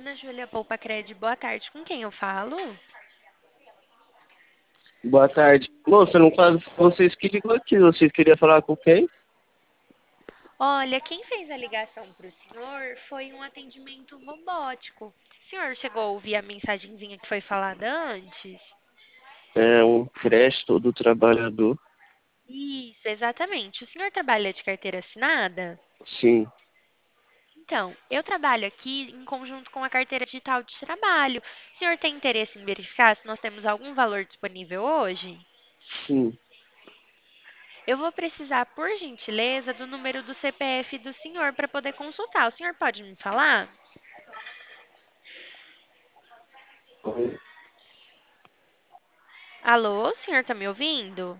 Ana Júlia Poupa-Cred, boa tarde. Com quem eu falo? Boa tarde. Moça, no caso, vocês que ligou aqui, vocês queriam falar com quem? Olha, quem fez a ligação para o senhor foi um atendimento robótico. O senhor chegou a ouvir a mensagenzinha que foi falada antes? É um crédito do trabalhador. Isso, exatamente. O senhor trabalha de carteira assinada? Sim, Então, eu trabalho aqui em conjunto com a carteira digital de trabalho. O senhor tem interesse em verificar se nós temos algum valor disponível hoje? sim. Eu vou precisar, por gentileza, do número do CPF do senhor para poder consultar. O senhor pode me falar? Alô, o senhor está me ouvindo?